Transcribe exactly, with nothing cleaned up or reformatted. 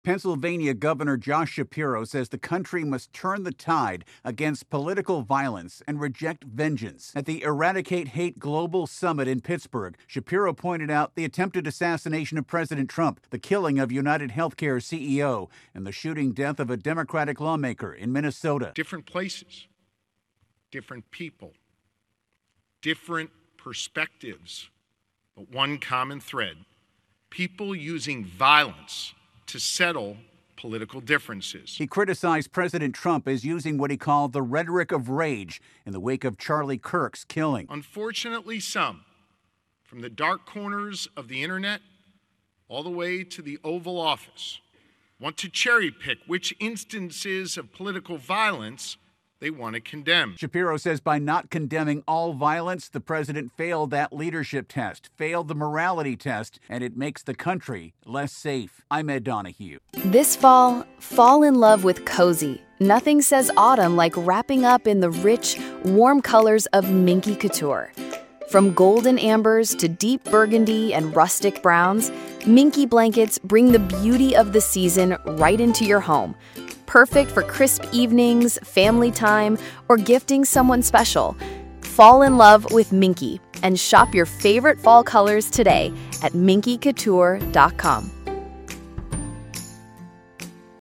Pennsylvania Governor Josh Shapiro says the country must turn the tide against political violence and reject vengeance. At the Eradicate Hate Global Summit in Pittsburgh, Shapiro pointed out the attempted assassination of President Trump, the killing of United Healthcare C E O, and the shooting death of a Democratic lawmaker in Minnesota. Different places, different people, different perspectives, but one common thread: people using violence to settle political differences. He criticized President Trump as using what he called the rhetoric of rage in the wake of Charlie Kirk's killing. Unfortunately, some, from the dark corners of the internet all the way to the Oval Office, want to cherry pick which instances of political violence they want to condemn. Shapiro says by not condemning all violence, the president failed that leadership test, failed the morality test, and it makes the country less safe. I'm Ed Donahue. This fall, fall in love with cozy. Nothing says autumn like wrapping up in the rich, warm colors of Minky Couture. From golden ambers to deep burgundy and rustic browns, Minky blankets bring the beauty of the season right into your home. Perfect for crisp evenings, family time, or gifting someone special. Fall in love with Minky and shop your favorite fall colors today at minky couture dot com.